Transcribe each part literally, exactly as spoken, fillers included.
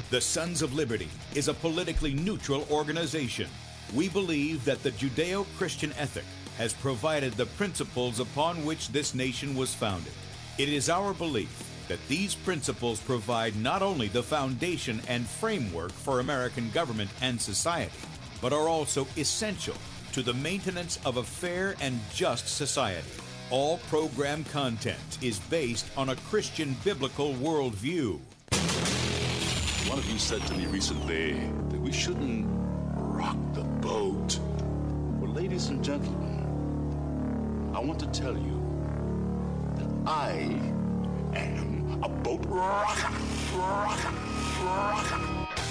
The Sons of Liberty is a politically neutral organization. We believe that the Judeo-Christian ethic has provided the principles upon which this nation was founded. It is our belief that these principles provide not only the foundation and framework for American government and society, but are also essential to the maintenance of a fair and just society. All program content is based on a Christian biblical worldview. One of you said to me recently that we shouldn't rock the boat. Well, ladies and gentlemen, I want to tell you that I am a boat rocker, rocker, rocker.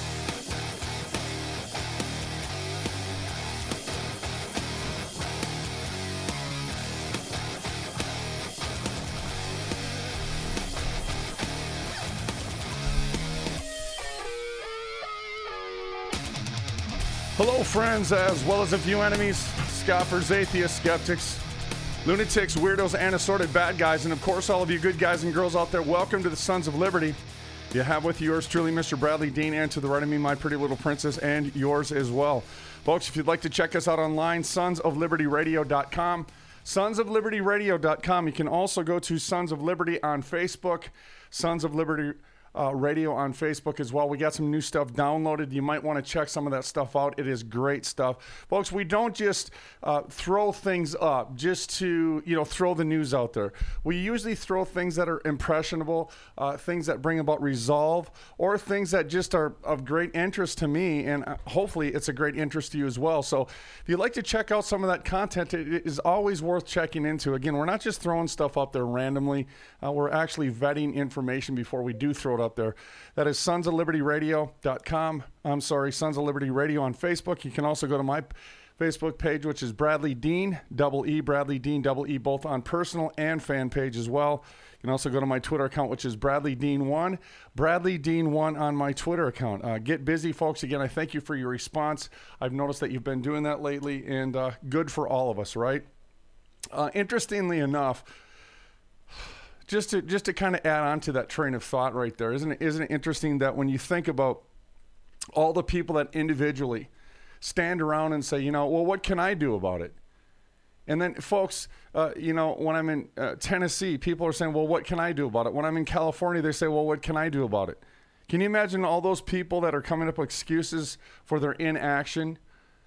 Hello, friends, as well as a few enemies, scoffers, atheists, skeptics, lunatics, weirdos, and assorted bad guys, and of course, all of you good guys and girls out there, welcome to the Sons of Liberty. You have with yours truly, Mister Bradley Dean, and to the right of me, my pretty little princess, and yours as well. Folks, if you'd like to check us out online, sons of liberty radio dot com. sons of liberty radio dot com. You can also go to Sons of Liberty on Facebook, Sons of Liberty Uh, radio on Facebook as well. We got some new stuff downloaded. You might want to check some of that stuff out. It is great stuff. Folks, we don't just uh, throw things up just to, you know, throw the news out there. We usually throw things that are impressionable, uh, things that bring about resolve, or things that just are of great interest to me, and uh, hopefully it's a great interest to you as well. So if you'd like to check out some of that content, it is always worth checking into. Again, we're not just throwing stuff up there randomly. Uh, we're actually vetting information before we do throw it up there. That is sons of liberty radio dot com. I'm sorry, Sons of Liberty Radio on Facebook. You can also go to my Facebook page, which is Bradley Dean, double E, Bradley Dean, double E, both on personal and fan page as well. You can also go to my Twitter account, which is Bradley Dean one, Bradley Dean one on my Twitter account. Uh, get busy, folks. Again, I thank you for your response. I've noticed that you've been doing that lately, and uh, good for all of us, right? Uh, interestingly enough, Just to just to kind of add on to that train of thought right there, isn't it, isn't it interesting that when you think about all the people that individually stand around and say, you know, well, what can I do about it? And then, folks, uh, you know, when I'm in uh, Tennessee, people are saying, well, what can I do about it? When I'm in California, they say, well, what can I do about it? Can you imagine all those people that are coming up with excuses for their inaction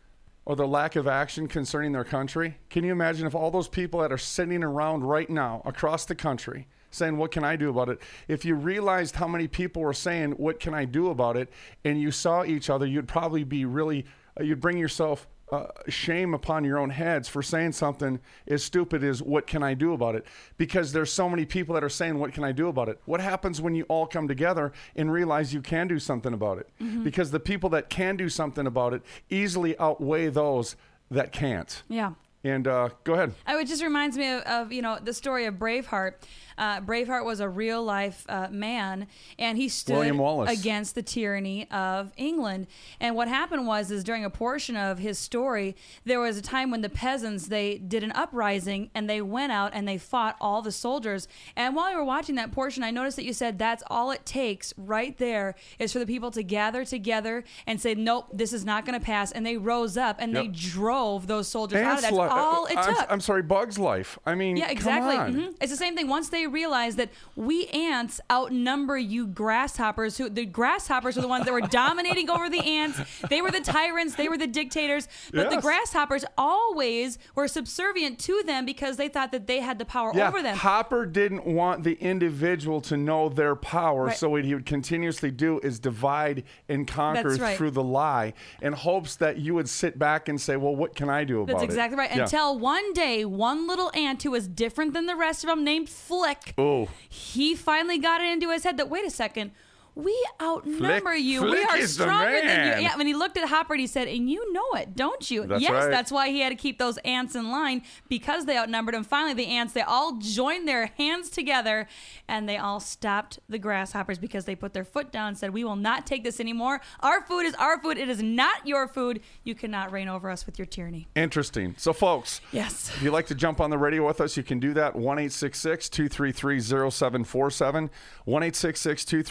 or the lack of action concerning their country? Can you imagine if all those people that are sitting around right now across the country saying, what can I do about it? If you realized how many people were saying, what can I do about it? And you saw each other, you'd probably be really, uh, you'd bring yourself uh, shame upon your own heads for saying something as stupid as, what can I do about it? Because there's so many people that are saying, what can I do about it? What happens when you all come together and realize you can do something about it? Mm-hmm. Because the people that can do something about it easily outweigh those that can't. Yeah. And uh, go ahead. Oh, it just reminds me of, of, you know, the story of Braveheart. Uh, Braveheart was a real life uh, man, and he stood against the tyranny of England. And what happened was, is during a portion of his story, there was a time when the peasants, they did an uprising, and they went out and they fought all the soldiers. And while you were watching that portion, I noticed that you said that's all it takes right there is for the people to gather together and say, nope, this is not going to pass. And they rose up and yep. they drove those soldiers Ants out of that. That's li- all it I'm, took. I'm sorry, Bug's life. I mean, yeah, exactly. Come on. Mm-hmm. It's the same thing. Once they realized that we ants outnumber you grasshoppers, who the grasshoppers were the ones that were dominating over the ants. They were the tyrants. They were the dictators. But yes. the grasshoppers always were subservient to them because they thought that they had the power yeah, over them. Hopper didn't want the individual to know their power, right. so what he would continuously do is divide and conquer right. through the lie in hopes that you would sit back and say, well, what can I do about That's it? That's exactly right. Yeah. Until one day, one little ant who was different than the rest of them, named Flick, oh. he finally got it into his head that, wait a second, we outnumber Flick, you. Flick we are is stronger the than man. you. Yeah, when he looked at Hopper, he said, and you know it, don't you? That's yes, right. That's why he had to keep those ants in line, because they outnumbered him. Finally, the ants, they all joined their hands together, and they all stopped the grasshoppers because they put their foot down and said, we will not take this anymore. Our food is our food. It is not your food. You cannot reign over us with your tyranny. Interesting. So, folks, yes. if you'd like to jump on the radio with us, you can do that. one eight six six, two three three, zero seven four seven. one eight six six, two three three,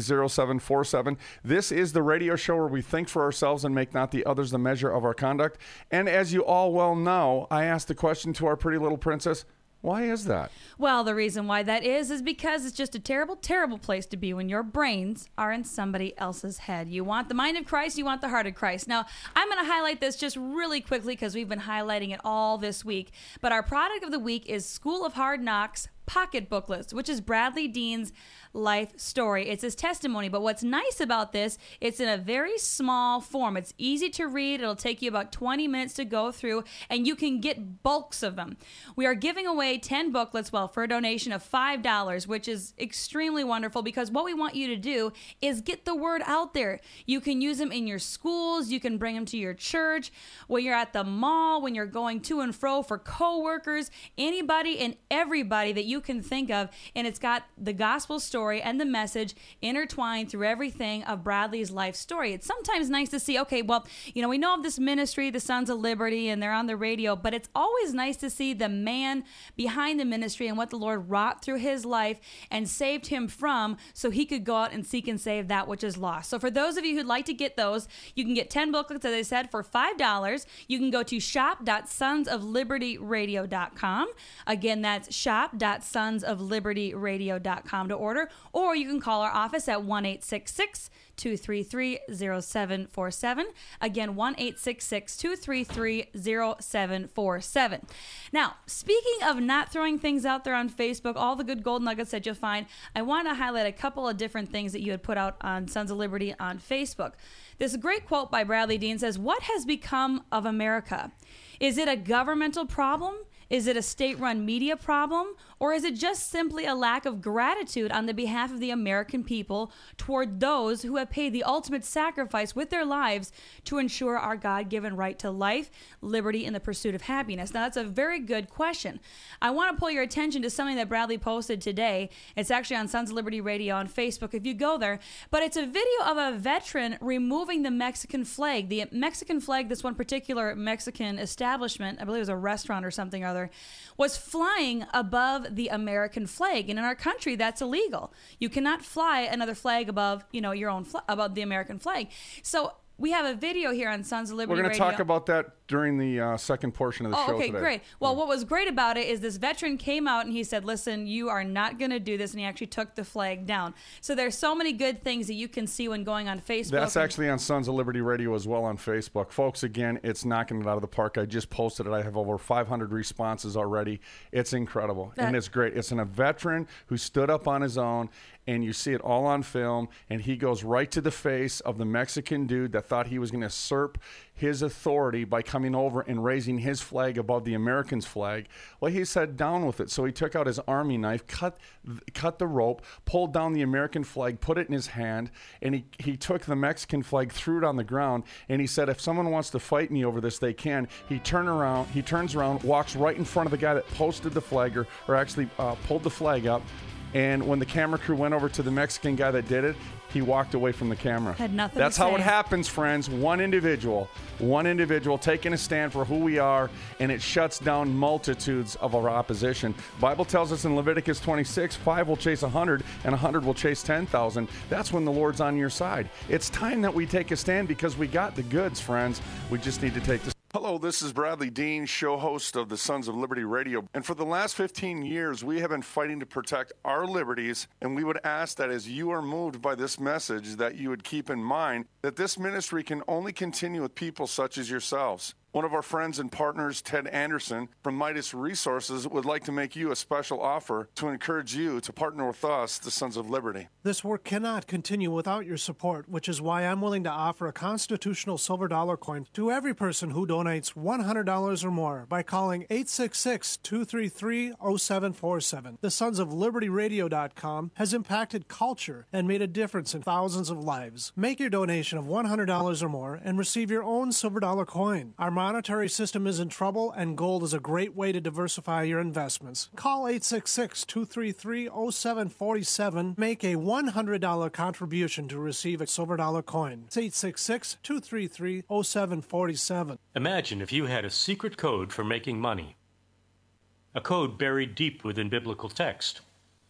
zero seven four seven. This is the radio show where we think for ourselves and make not the others the measure of our conduct. And as you all well know, I asked the question to our pretty little princess, why is that? Well, the reason why that is is because it's just a terrible, terrible place to be when your brains are in somebody else's head. You want the mind of Christ, you want the heart of Christ. Now, I'm going to highlight this just really quickly because we've been highlighting it all this week. But our product of the week is School of Hard Knocks Pocket Booklets, which is Bradley Dean's life story. It's his testimony, but what's nice about this, it's in a very small form. It's easy to read. It'll take you about twenty minutes to go through, and you can get bulks of them. We are giving away ten booklets, well, for a donation of five dollars, which is extremely wonderful because what we want you to do is get the word out there. You can use them in your schools. You can bring them to your church, when you're at the mall, when you're going to and fro for coworkers, anybody and everybody that you can think of, and it's got the gospel story and the message intertwined through everything of Bradley's life story. It's sometimes nice to see, okay, well, you know, we know of this ministry, the Sons of Liberty, and they're on the radio, but it's always nice to see the man behind the ministry and what the Lord wrought through his life and saved him from so he could go out and seek and save that which is lost. So for those of you who'd like to get those, you can get ten booklets, as I said, for five dollars. You can go to shop dot sons of liberty radio dot com. Again, that's shop dot sons of liberty radio dot com to order, or you can call our office at one eight six six, two three three, zero seven four seven. Again, one eight six six, two three three, zero seven four seven. Now, speaking of not throwing things out there on Facebook, all the good gold nuggets that you'll find, I want to highlight a couple of different things that you had put out on Sons of Liberty on Facebook. This great quote by Bradley Dean says, "What has become of America? Is it a governmental problem? Is it a state-run media problem? Or is it just simply a lack of gratitude on the behalf of the American people toward those who have paid the ultimate sacrifice with their lives to ensure our God-given right to life, liberty, and the pursuit of happiness?" Now, that's a very good question. I want to pull your attention to something that Bradley posted today. It's actually on Sons of Liberty Radio on Facebook if you go there. But it's a video of a veteran removing the Mexican flag. The Mexican flag, this one particular Mexican establishment, I believe it was a restaurant or something or other, was flying above the American flag. And in our country, that's illegal. You cannot fly another flag above, you know, your own fl- above the American flag. So we have a video here on Sons of Liberty Radio. We're going to talk about that during the uh, second portion of the oh, show okay, today. Great. Well, yeah. What was great about it is this veteran came out and he said, listen, you are not going to do this. And he actually took the flag down. So there's so many good things that you can see when going on Facebook. That's actually on Sons of Liberty Radio as well on Facebook. Folks, again, it's knocking it out of the park. I just posted it. I have over five hundred responses already. It's incredible. That, and it's great. It's an, a veteran who stood up on his own, and you see it all on film, and he goes right to the face of the Mexican dude that thought he was going to usurp his authority by coming over and raising his flag above the Americans' flag. Well, he said, down with it. So he took out his army knife, cut cut the rope, pulled down the American flag, put it in his hand, and he, he took the Mexican flag, threw it on the ground, and he said, if someone wants to fight me over this, they can. He turned around, he turns around, walks right in front of the guy that posted the flag, or, or actually uh, pulled the flag up. And when the camera crew went over to the Mexican guy that did it, he walked away from the camera. Had nothing That's to how say. it happens, friends. One individual, one individual taking a stand for who we are, and it shuts down multitudes of our opposition. Bible tells us in Leviticus twenty-six, five will chase a hundred, and a hundred will chase ten thousand. That's when the Lord's on your side. It's time that we take a stand because we got the goods, friends. We just need to take the Hello, this is Bradley Dean, show host of the Sons of Liberty Radio. And for the last fifteen years, we have been fighting to protect our liberties. And we would ask that as you are moved by this message, that you would keep in mind that this ministry can only continue with people such as yourselves. One of our friends and partners, Ted Anderson from Midas Resources, would like to make you a special offer to encourage you to partner with us, the Sons of Liberty. This work cannot continue without your support, which is why I'm willing to offer a constitutional silver dollar coin to every person who donates one hundred dollars or more by calling eight six six, two three three, zero seven four seven. The Sons of Liberty Radio dot com has impacted culture and made a difference in thousands of lives. Make your donation of one hundred dollars or more and receive your own silver dollar coin. Our monetary system is in trouble, and gold is a great way to diversify your investments. Call eight six six, two three three, zero seven four seven. Make a one hundred dollars contribution to receive a silver dollar coin. It's eight six six, two three three, zero seven four seven. Imagine if you had a secret code for making money. A code buried deep within biblical text.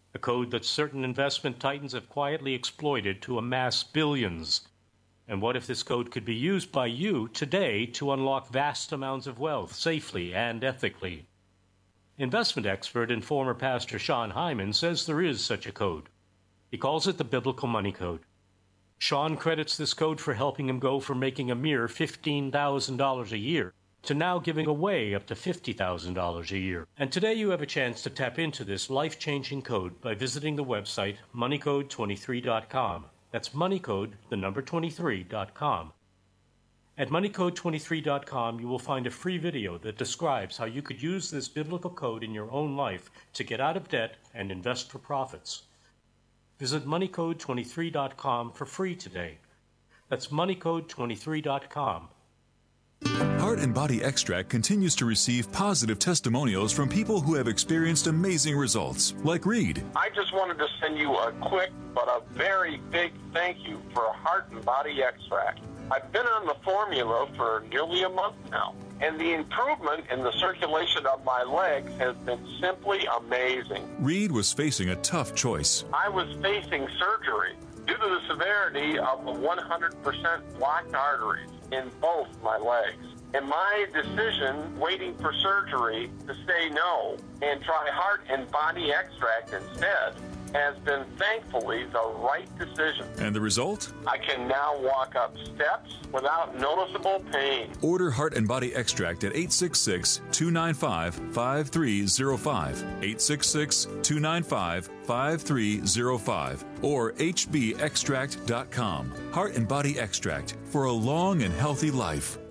a code that certain investment titans have quietly exploited to amass billions. And what if this code could be used by you today to unlock vast amounts of wealth safely and ethically? Investment expert and former pastor Sean Hyman says there is such a code. He calls it the Biblical Money Code. Sean credits this code for helping him go from making a mere fifteen thousand dollars a year to now giving away up to fifty thousand dollars a year. And today you have a chance to tap into this life-changing code by visiting the website money code twenty-three dot com. That's moneycode, the number twenty-three dot com. At money code twenty-three dot com, you will find a free video that describes how you could use this biblical code in your own life to get out of debt and invest for profits. Visit money code twenty-three dot com for free today. That's money code twenty-three dot com. Heart and Body Extract continues to receive positive testimonials from people who have experienced amazing results, like Reed. I just wanted to send you a quick but a very big thank you for Heart and Body Extract. I've been on the formula for nearly a month now, and the improvement in the circulation of my legs has been simply amazing. Reed was facing a tough choice. I was facing surgery due to the severity of the one hundred percent blocked arteries in both my legs. And my decision, waiting for surgery, to say no and try Heart and Body Extract instead, has been thankfully the right decision. And the result? I can now walk up steps without noticeable pain. Order Heart and Body Extract at eight six six, two nine five, five three zero five, eight six six, two nine five, five three zero five, or h b extract dot com. Heart and Body Extract for a long and healthy life.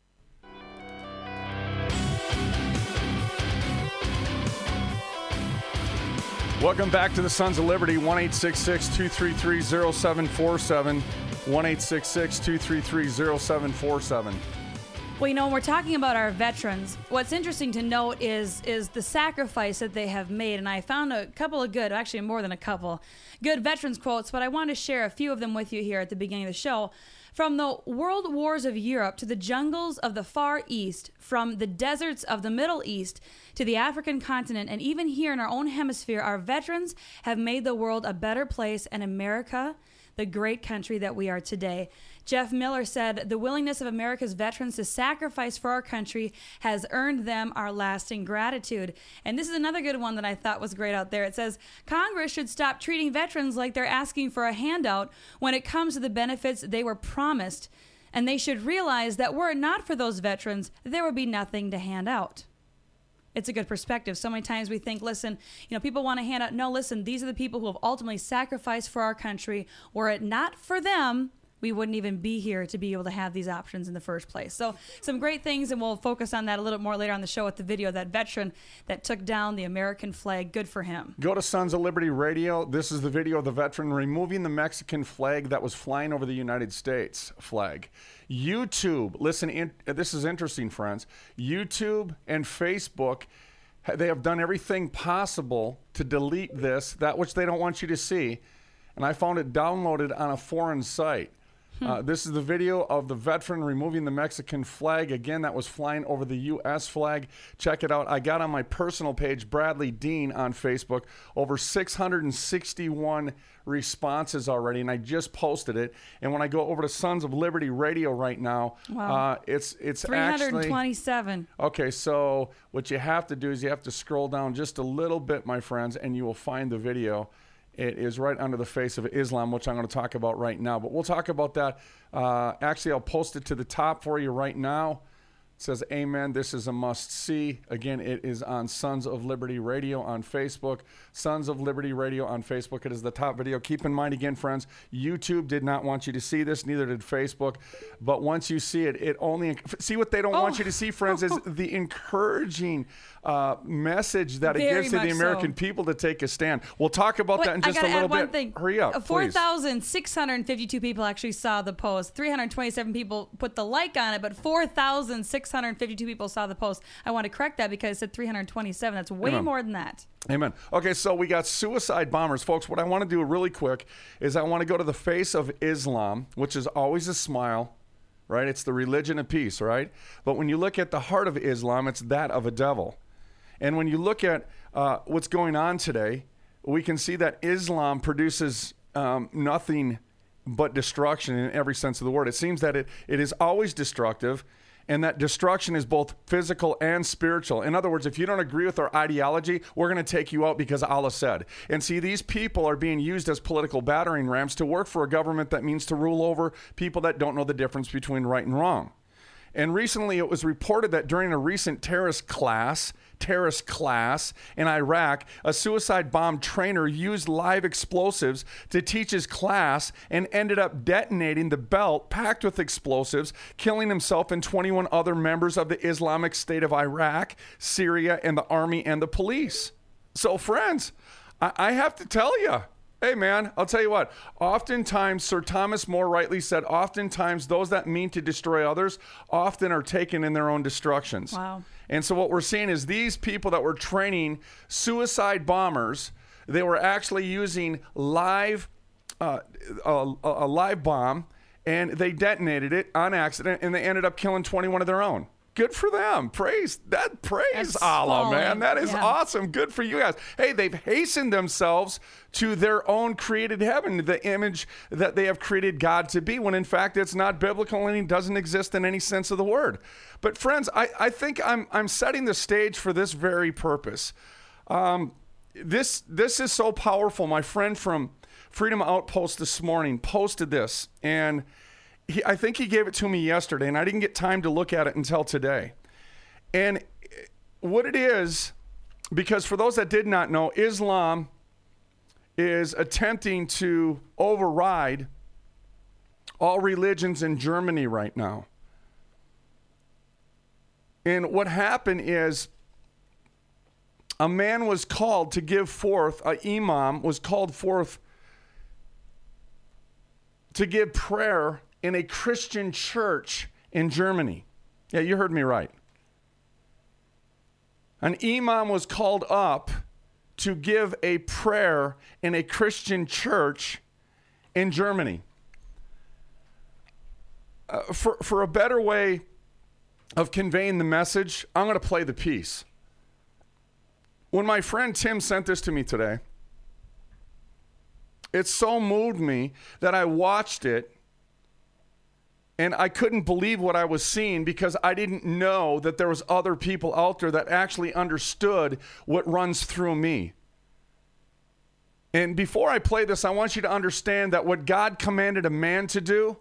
Welcome back to the Sons of Liberty. one eight six six, two three three, zero seven four seven. one eight six six, two three three, zero seven four seven. Well, you know, when we're talking about our veterans, what's interesting to note is is the sacrifice that they have made. And I found a couple of good, actually more than a couple, good veterans quotes, but I want to share a few of them with you here at the beginning of the show. From the world wars of Europe to the jungles of the Far East, from the deserts of the Middle East to the African continent, and even here in our own hemisphere, our veterans have made the world a better place, and America the great country that we are today. Jeff Miller said, the willingness of America's veterans to sacrifice for our country has earned them our lasting gratitude. And this is another good one that I thought was great out there. It says, Congress should stop treating veterans like they're asking for a handout when it comes to the benefits they were promised. And they should realize that were it not for those veterans, there would be nothing to hand out. It's a good perspective. So many times we think, listen, you know, people want to hand out. No, listen, these are the people who have ultimately sacrificed for our country. Were it not for them, we wouldn't even be here to be able to have these options in the first place. So some great things, and we'll focus on that a little bit more later on the show with the video, that veteran that took down the American flag. Good for him. Go to Sons of Liberty Radio. This is the video of the veteran removing the Mexican flag that was flying over the United States flag. YouTube, listen, in, this is interesting, friends. YouTube and Facebook, they have done everything possible to delete this, that which they don't want you to see. And I found it downloaded on a foreign site. Hmm. Uh, this is the video of the veteran removing the Mexican flag. Again, that was flying over the U S flag. Check it out. I got on my personal page, Bradley Dean, on Facebook, over six hundred sixty-one responses already, and I just posted it. And when I go over to Sons of Liberty Radio right now, wow. uh, it's it's three hundred twenty-seven. Actually, okay, so what you have to do is you have to scroll down just a little bit, my friends, and you will find the video. It is right under the face of Islam, which I'm going to talk about right now. But we'll talk about that. Uh, actually, I'll post it to the top for you right now. It says, Amen. This is a must-see. Again, it is on Sons of Liberty Radio on Facebook. Sons of Liberty Radio on Facebook. It is the top video. Keep in mind, again, friends, YouTube did not want you to see this. Neither did Facebook. But once you see it, it only... See what they don't oh. want you to see, friends, is the encouraging uh, message that Very it gives to the American so. people to take a stand. We'll talk about Wait, that in just a little bit. Thing. Hurry up, four thousand six hundred fifty-two people actually saw the post. three hundred twenty-seven people put the like on it, but four thousand six hundred fifty-two people saw the post. I want to correct that because it said three hundred twenty-seven. That's way Amen. more than that. Amen. Okay, so we got suicide bombers. Folks, what I want to do really quick is I want to go to the face of Islam, which is always a smile, right? It's the religion of peace, right? But when you look at the heart of Islam, it's that of a devil. And when you look at uh, what's going on today, we can see that Islam produces um, nothing but destruction in every sense of the word. It seems that it, it is always destructive, and that destruction is both physical and spiritual. In other words, if you don't agree with our ideology, we're going to take you out because Allah said. And see, these people are being used as political battering rams to work for a government that means to rule over people that don't know the difference between right and wrong. And recently it was reported that during a recent terrorist class, terrorist class in Iraq, a suicide bomb trainer used live explosives to teach his class and ended up detonating the belt packed with explosives, killing himself and twenty-one other members of the Islamic State of Iraq, Syria, and the army and the police. So friends, I, I have to tell you, hey, man, I'll tell you what. Oftentimes, Sir Thomas More rightly said, oftentimes those that mean to destroy others often are taken in their own destructions. Wow. And so what we're seeing is these people that were training suicide bombers, they were actually using live, uh, a, a live bomb, and they detonated it on accident, and they ended up killing twenty-one of their own. Good for them. Praise that. Praise That's Allah, falling. man. That is yeah. awesome. Good for you guys. Hey, they've hastened themselves to their own created heaven, the image that they have created God to be, when in fact it's not biblical and it doesn't exist in any sense of the word. But friends, I, I think I'm I'm setting the stage for this very purpose. Um, this this is so powerful. My friend from Freedom Outpost this morning posted this, and He, I think he gave it to me yesterday, and I didn't get time to look at it until today. And what it is, because for those that did not know, Islam is attempting to override all religions in Germany right now. And what happened is a man was called to give forth, an imam was called forth to give prayer in a Christian church in Germany. Yeah, you heard me right. An imam was called up to give a prayer in a Christian church in Germany. Uh, for, for a better way of conveying the message, I'm going to play the piece. When my friend Tim sent this to me today, it so moved me that I watched it, and I couldn't believe what I was seeing, because I didn't know that there was other people out there that actually understood what runs through me. And before I play this, I want you to understand that what God commanded a man to do,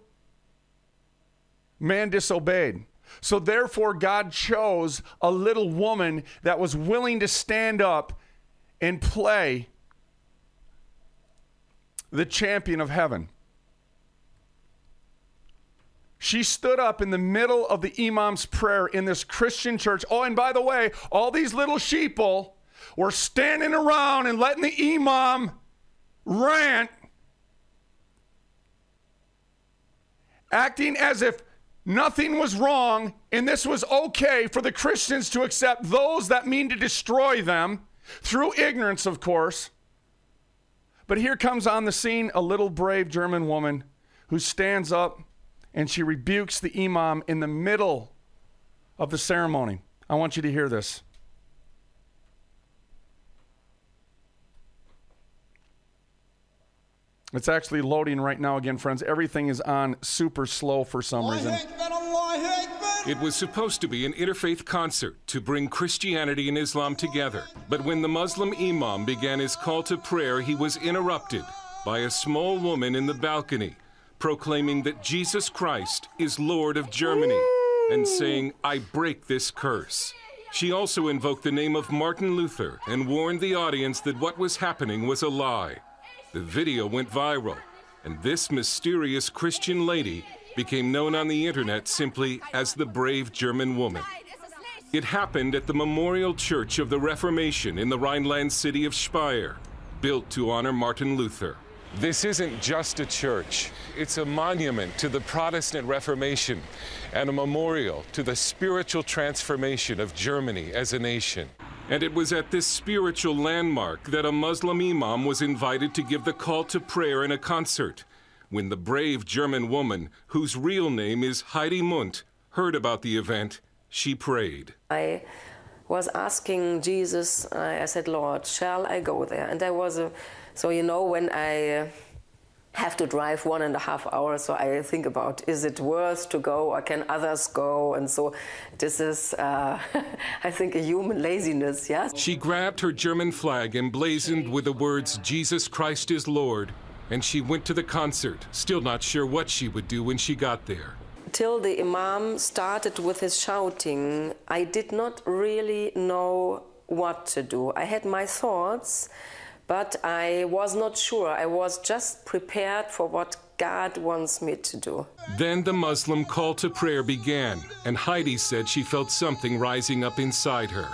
man disobeyed. So therefore, God chose a little woman that was willing to stand up and play the champion of heaven. She stood up in the middle of the imam's prayer in this Christian church. Oh, and by the way, all these little sheeple were standing around and letting the imam rant, acting as if nothing was wrong and this was okay for the Christians to accept those that mean to destroy them, through ignorance, of course. But here comes on the scene a little brave German woman who stands up and she rebukes the imam in the middle of the ceremony. I want you to hear this. It's actually loading right now again, friends. Everything is on super slow for some reason. It was supposed to be an interfaith concert to bring Christianity and Islam together. But when the Muslim imam began his call to prayer, he was interrupted by a small woman in the balcony proclaiming that Jesus Christ is Lord of Germany and saying, "I break this curse." She also invoked the name of Martin Luther and warned the audience that what was happening was a lie. The video went viral, and this mysterious Christian lady became known on the internet simply as the brave German woman. It happened at the Memorial Church of the Reformation in the Rhineland city of Speyer, built to honor Martin Luther. This isn't just a church. It's a monument to the Protestant Reformation and a memorial to the spiritual transformation of Germany as a nation. And it was at this spiritual landmark that a Muslim imam was invited to give the call to prayer in a concert. When the brave German woman, whose real name is Heidi Mundt, heard about the event, she prayed. I was asking Jesus, I, I said, Lord, shall I go there? And there was a, so you know, when I uh, have to drive one and a half hours, so I think about, is it worth to go or can others go? And so this is, uh, I think, a human laziness, yeah? She grabbed her German flag emblazoned with the words, Jesus Christ is Lord, and she went to the concert, still not sure what she would do when she got there. Till the Imam started with his shouting, I did not really know what to do. I had my thoughts, but I was not sure. I was just prepared for what God wants me to do. Then the Muslim call to prayer began, and Heidi said she felt something rising up inside her.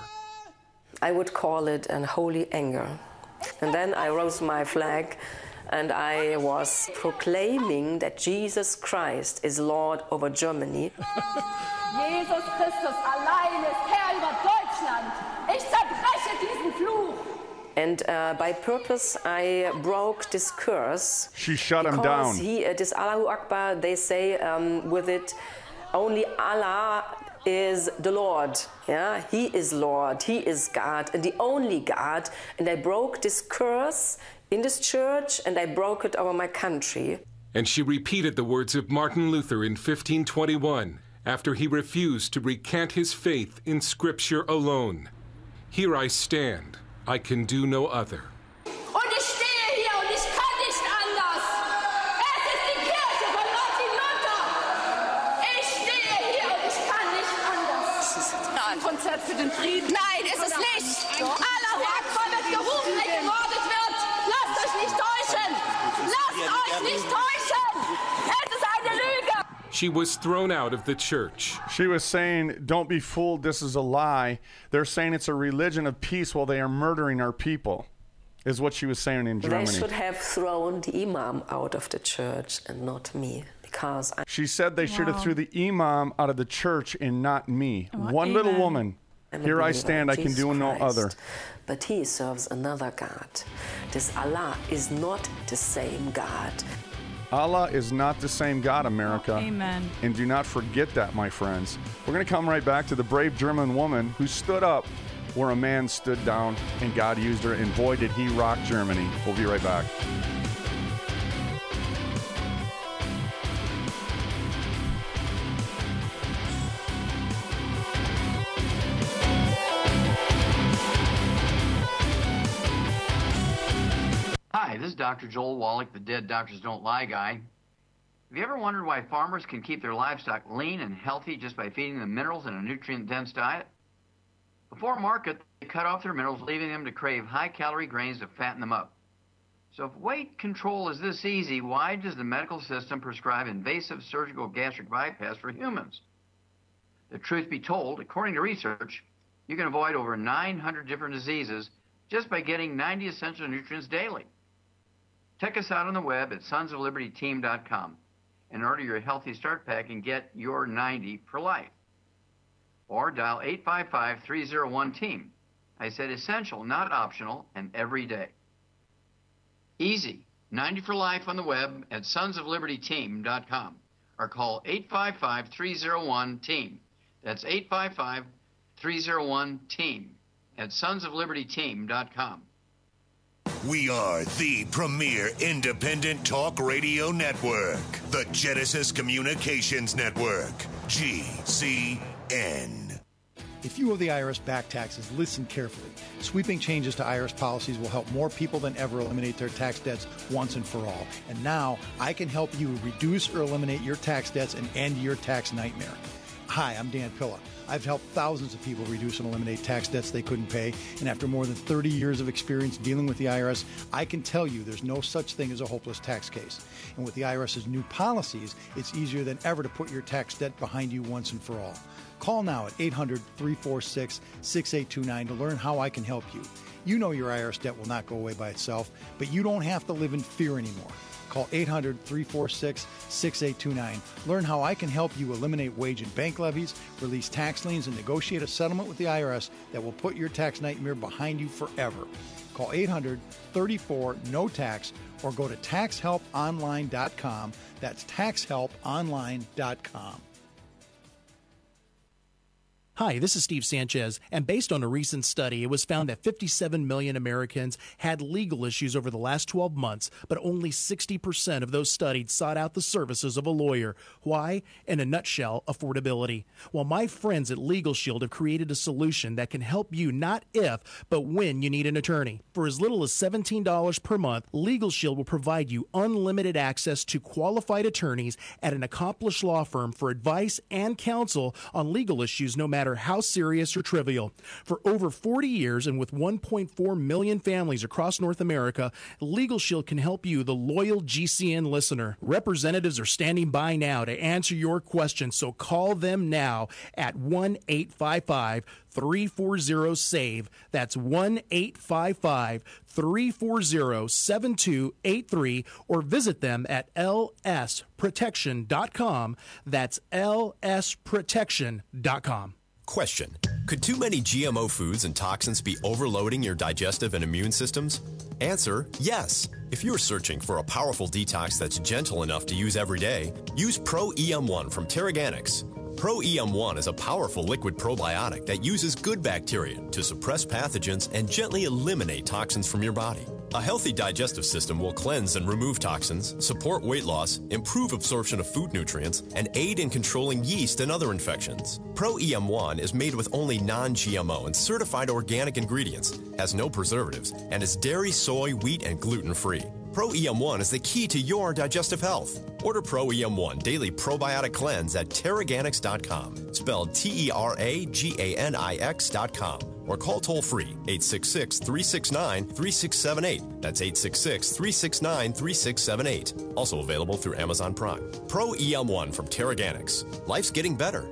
I would call it an holy anger. And then I rose my flag, and I was proclaiming that Jesus Christ is Lord over Germany. Jesus Christus allein ist Herr über Deutschland. Ich zerbreche diesen Fluch. And uh, by purpose, I broke this curse. She shut him down. He, uh, this Allahu Akbar, they say um, with it, only Allah is the Lord. Yeah, He is Lord. He is God, and the only God. And I broke this curse in this church, and I broke it over my country. And she repeated the words of Martin Luther in fifteen twenty-one after he refused to recant his faith in Scripture alone. Here I stand. I can do no other. Und ich stehe hier und ich kann nicht anders. Es ist die Kirche von Martin Luther. Ich stehe hier und ich kann nicht anders. Das ist ein Konzert für den Frieden. Nein, ist es nicht. Allahu Akbar wird gerufen, wenn gemordet wird. Lasst euch nicht täuschen. Lasst euch nicht täuschen. Es ist eine Lüge. She was thrown out of the church. She was saying, don't be fooled, this is a lie. They're saying it's a religion of peace while they are murdering our people, is what she was saying in Germany. They should have thrown the imam out of the church and not me, because I... She said they wow. should have threw the imam out of the church and not me. Well, One amen. little woman. I'm Here I stand, I can do no Christ, other. But he serves another God. This Allah is not the same God. Allah is not the same God, America. Oh, amen. And do not forget that, my friends. We're going to come right back to the brave German woman who stood up where a man stood down, and God used her, and boy, did he rock Germany. We'll be right back. Hi, this is Doctor Joel Wallach, the Dead Doctors Don't Lie guy. Have you ever wondered why farmers can keep their livestock lean and healthy just by feeding them minerals in a nutrient-dense diet? Before market, they cut off their minerals, leaving them to crave high-calorie grains to fatten them up. So if weight control is this easy, why does the medical system prescribe invasive surgical gastric bypass for humans? The truth be told, according to research, you can avoid over nine hundred different diseases just by getting ninety essential nutrients daily. Check us out on the web at sons of liberty team dot com and order your Healthy Start Pack and get your ninety for life. Or dial eight five five, three oh one, team. I said essential, not optional, and every day. Easy. ninety for life on the web at sons of liberty team dot com or call eight five five, three oh one, team. That's eight five five, three oh one, team at sons of liberty team dot com. We are the premier independent talk radio network, the Genesis Communications Network, G C N. If you owe the I R S back taxes, listen carefully. Sweeping changes to I R S policies will help more people than ever eliminate their tax debts once and for all. And now I can help you reduce or eliminate your tax debts and end your tax nightmare. Hi, I'm Dan Pilla. I've helped thousands of people reduce and eliminate tax debts they couldn't pay, and after more than thirty years of experience dealing with the I R S, I can tell you there's no such thing as a hopeless tax case. And with the IRS's new policies, it's easier than ever to put your tax debt behind you once and for all. Call now at eight hundred, three four six, six eight two nine to learn how I can help you. You know your I R S debt will not go away by itself, but you don't have to live in fear anymore. Call eight hundred, three four six, six eight two nine. Learn how I can help you eliminate wage and bank levies, release tax liens, and negotiate a settlement with the I R S that will put your tax nightmare behind you forever. Call eight hundred, three four, N O tax or go to tax help online dot com. That's tax help online dot com. Hi, this is Steve Sanchez, and based on a recent study, it was found that fifty-seven million Americans had legal issues over the last twelve months, but only sixty percent of those studied sought out the services of a lawyer. Why? In a nutshell, affordability. Well, my friends at Legal Shield have created a solution that can help you not if, but when you need an attorney. For as little as seventeen dollars per month, Legal Shield will provide you unlimited access to qualified attorneys at an accomplished law firm for advice and counsel on legal issues, no matter how serious or trivial. For over forty years and with one point four million families across North America, Legal Shield can help you, the loyal G C N listener. Representatives are standing by now to answer your questions, so call them now at one eight five five, three four zero, S A V E. That's one eight five five, three four zero, seven two eight three, or visit them at L S protection dot com. That's L S protection dot com. Question: could too many G M O foods and toxins be overloading your digestive and immune systems? Answer: yes. If you're searching for a powerful detox that's gentle enough to use every day, use Pro E M one from Terraganics. Pro E M one is a powerful liquid probiotic that uses good bacteria to suppress pathogens and gently eliminate toxins from your body. A healthy digestive system will cleanse and remove toxins, support weight loss, improve absorption of food nutrients, and aid in controlling yeast and other infections. Pro E M one is made with only non-G M O and certified organic ingredients, has no preservatives, and is dairy, soy, wheat, and gluten-free. Pro E M one is the key to your digestive health. Order Pro E M one Daily Probiotic Cleanse at Terraganics dot com, spelled T E R A G A N I X dot com, or call toll-free eight six six, three six nine, three six seven eight. That's eight six six, three six nine, three six seven eight. Also available through Amazon Prime. Pro E M one from Terraganics. Life's getting better.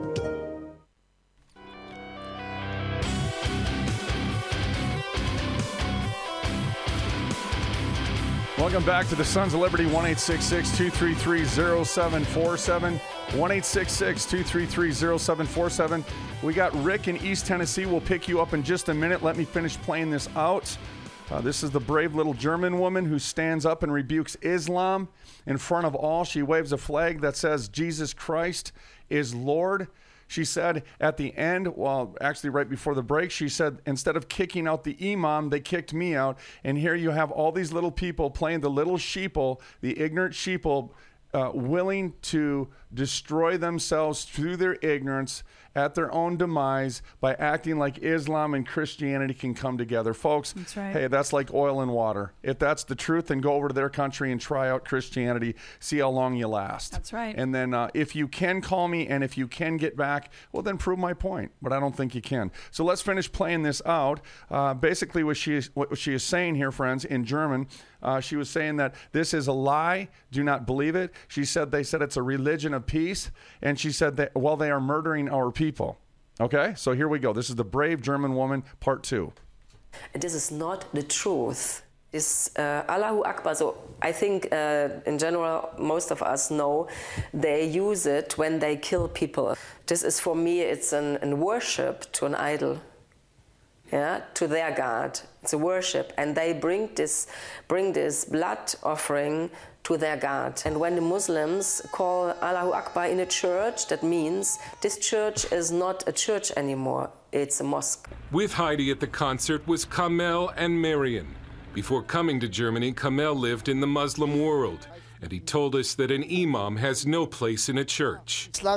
Welcome back to the Sons of Liberty. One eight six six, two three three, zero seven four seven. one eight six six, two three three, zero seven four seven. We got Rick in East Tennessee. We'll pick you up in just a minute. Let me finish playing this out. Uh, this is the brave little German woman who stands up and rebukes Islam in front of all. She waves a flag that says Jesus Christ is Lord. She said at the end, well, actually right before the break, she said, instead of kicking out the imam, they kicked me out. And here you have all these little people playing the little sheeple, the ignorant sheeple, uh, willing to destroy themselves through their ignorance at their own demise by acting like Islam and Christianity can come together. Folks, that's right. Hey, that's like oil and water. If that's the truth, then go over to their country and try out Christianity, see how long you last. That's right. And then uh, if you can call me and if you can get back, well, then prove my point. But I don't think you can. So let's finish playing this out. Uh, basically, what she, is, what she is saying here, friends, in German, uh, she was saying that this is a lie. Do not believe it. She said they said it's a religion of peace. And she said that, well, they are murdering our people. Okay, so here we go. This is the brave German woman, part two. This is not the truth. This uh, Allahu Akbar, so I think uh, in general, most of us know they use it when they kill people. This is, for me, it's an, an worship to an idol. Yeah, to their God. It's a worship. And they bring this, bring this blood offering to their God. And when the Muslims call Allahu Akbar in a church, that means this church is not a church anymore. It's a mosque. With Heidi at the concert was Kamel and Marian. Before coming to Germany, Kamel lived in the Muslim world. And he told us that an imam has no place in a church. Islam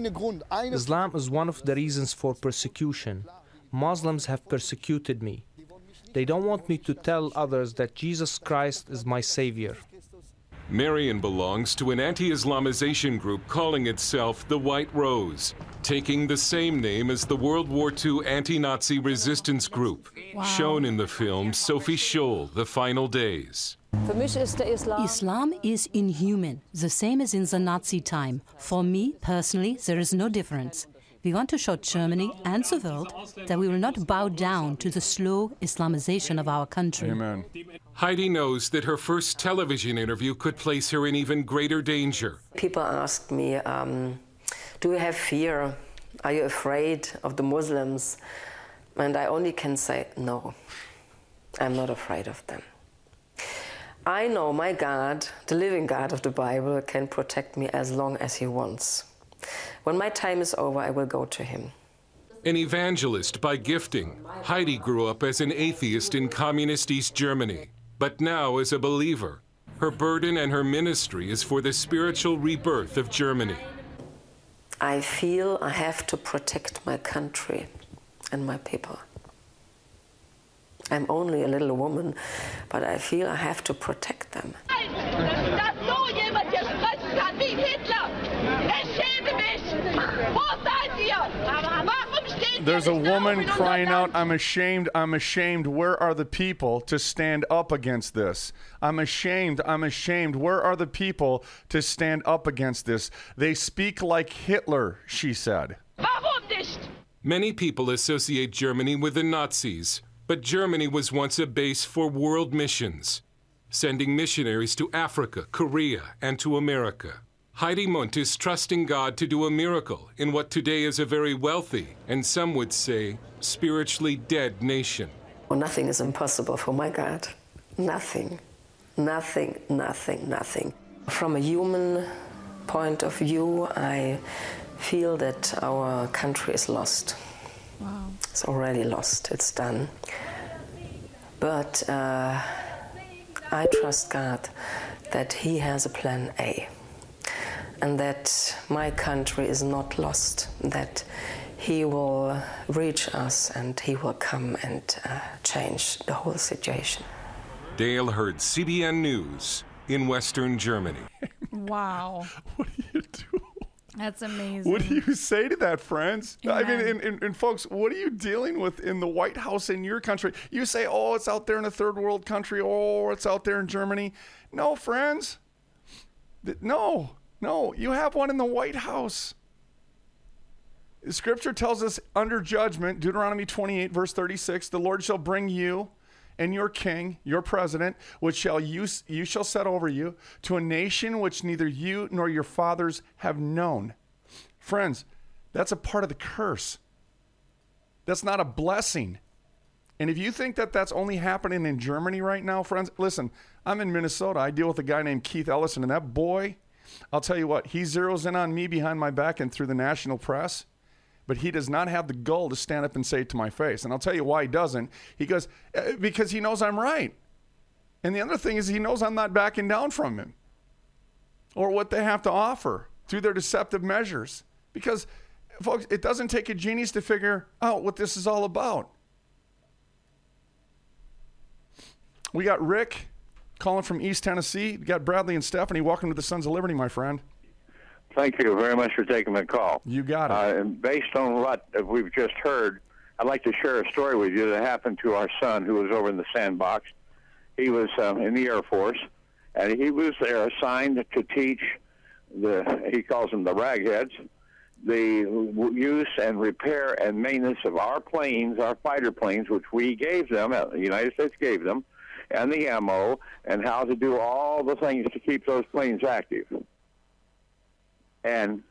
is one of the reasons for persecution. Muslims have persecuted me. They don't want me to tell others that Jesus Christ is my savior. Marian belongs to an anti-Islamization group calling itself the White Rose, taking the same name as the World War Two anti-Nazi resistance group, wow. shown in the film Sophie Scholl, The Final Days. Islam is inhuman, the same as in the Nazi time. For me, personally, there is no difference. We want to show Germany and the world that we will not bow down to the slow Islamization of our country. Amen. Heidi knows that her first television interview could place her in even greater danger. People ask me, um, do you have fear? Are you afraid of the Muslims? And I only can say, no, I'm not afraid of them. I know my God, the living God of the Bible, can protect me as long as he wants. When my time is over, I will go to him. An evangelist by gifting, Heidi grew up as an atheist in communist East Germany, but now as a believer. Her burden and her ministry is for the spiritual rebirth of Germany. I feel I have to protect my country and my people. I'm only a little woman, but I feel I have to protect them. There's a woman crying out, I'm ashamed, I'm ashamed. Where are the people to stand up against this? I'm ashamed, I'm ashamed. Where are the people to stand up against this? They speak like Hitler, she said. Many people associate Germany with the Nazis, but Germany was once a base for world missions, sending missionaries to Africa, Korea, and to America. Heidi Munt is trusting God to do a miracle in what today is a very wealthy, and some would say, spiritually dead nation. Well, nothing is impossible for my God. Nothing. Nothing, nothing, nothing. From a human point of view, I feel that our country is lost. Wow. It's already lost. It's done. But uh, I trust God that He has a plan A. And that my country is not lost, that He will reach us and He will come and uh, change the whole situation. Dale Hurd, C B N News in Western Germany. Wow. What do you do? That's amazing. What do you say to that, friends? Amen. I mean, and, and, and folks, what are you dealing with in the White House in your country? You say, oh, it's out there in a third world country. Oh, it's out there in Germany. No, friends. No. No, you have one in the White House. The scripture tells us under judgment, Deuteronomy twenty-eight, verse thirty-six, the Lord shall bring you and your king, your president, which shall you, you shall set over you, to a nation which neither you nor your fathers have known. Friends, that's a part of the curse. That's not a blessing. And if you think that that's only happening in Germany right now, friends, listen, I'm in Minnesota. I deal with a guy named Keith Ellison, and that boy, I'll tell you what, he zeroes in on me behind my back and through the national press, but he does not have the gall to stand up and say it to my face. And I'll tell you why he doesn't. He goes, because he knows I'm right. And the other thing is he knows I'm not backing down from him or what they have to offer through their deceptive measures. Because, folks, it doesn't take a genius to figure out what this is all about. We got Rick calling from East Tennessee. We got Bradley and Stephanie. Welcome to the Sons of Liberty, my friend. Thank you very much for taking my call. You got it. Uh, and based on what we've just heard, I'd like to share a story with you that happened to our son who was over in the sandbox. He was um, in the Air Force, and he was there assigned to teach the, he calls them the ragheads, the use and repair and maintenance of our planes, our fighter planes, which we gave them, the United States gave them, and the ammo, and how to do all the things to keep those planes active. And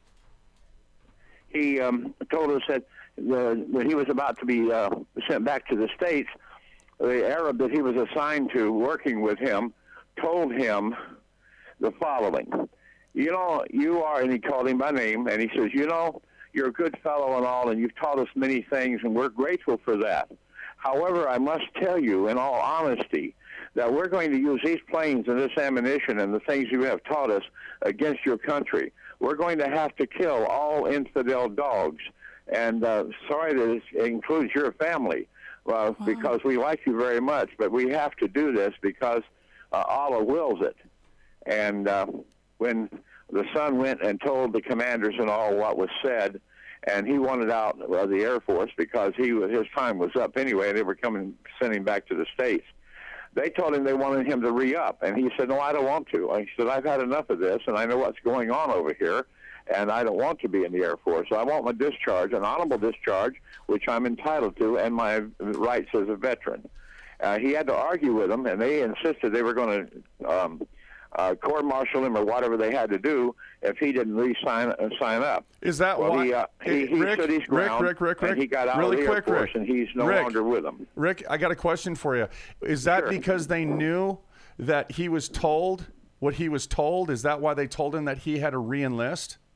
he um, told us that the, when he was about to be uh, sent back to the States, the Arab that he was assigned to working with him told him the following. You know, you are, and he called him by name, and he says, you know, you're a good fellow and all, and you've taught us many things, and we're grateful for that. However, I must tell you, in all honesty, that we're going to use these planes and this ammunition and the things you have taught us against your country. We're going to have to kill all infidel dogs. And uh, sorry that it includes your family, uh, wow. because we like you very much, but we have to do this because uh, Allah wills it. And uh, when the son went and told the commanders and all what was said, and he wanted out of the Air Force because he his time was up anyway, and they were coming, sending him back to the States. They told him they wanted him to re-up, and he said, no, I don't want to. He said, I've had enough of this, and I know what's going on over here, and I don't want to be in the Air Force. So I want my discharge, an honorable discharge, which I'm entitled to, and my rights as a veteran. Uh, he had to argue with them, and they insisted they were going to um, uh, court-martial him or whatever they had to do if he didn't re-sign uh, sign up. Is that well, why? He, uh, he, he Rick, stood his ground, Rick, Rick, Rick, Rick, and he got out really of the quick, Air Force, Rick, and he's no Rick, longer with them. Rick, I got a question for you. Is that Sure. because they knew that he was told what he was told? Is that why they told him that he had to re-enlist?